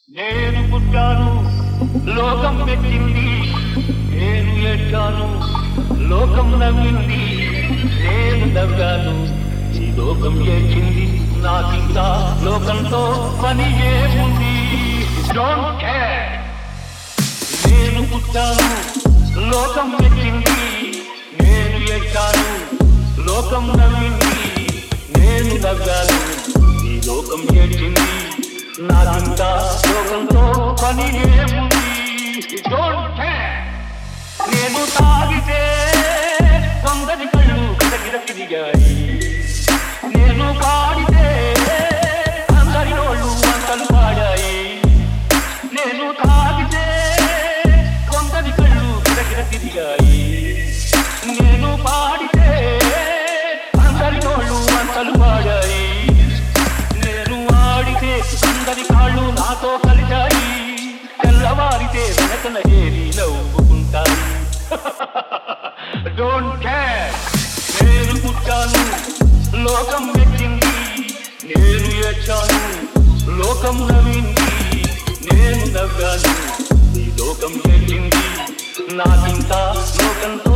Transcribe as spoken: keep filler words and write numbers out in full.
నేను పుట్టాను లోకం పెట్టింది, నేను ఏడ్చాను లోకం నవ్వింది, నేను నవ్వాను ఈ లోకం ఏడ్చింది. నాకింకా లోకంతో పని ఏముంది? Don't care. నేను పుట్టాను లోకం పెట్టింది, నేను ఏడ్చాను లోకం నవ్వింది, నేను నవ్వాను ఈ లోకం ఏడ్చింది. నాకింకా లోకంతో పని ఏముంది? Don't care. నేను తాగితే కొందరి కళ్ళు గిరగిర తిరిగాయి, నేను పాడితే అందరి నోళ్ళు వంటలు పాడాయి. నేను తాగితే కొందరి కళ్ళు గిరగిర తిరిగాయి, నేను పాడితే అందరి నోళ్ళు వంటలు పాడాయి. నేను ఆడితే అందరి కాళ్ళు నాతో కలిశాయి, తెల్లవారితే వెనకన ఏరి నవ్వుకుంటాయి. Don't care. నేను పుట్టాను లోకం పెట్టింది, నేను ఏడ్చాను లోకం నవ్వింది, నేను నవ్వాను ఈ లోకం ఏడ్చింది. నాకింకా లోకంతో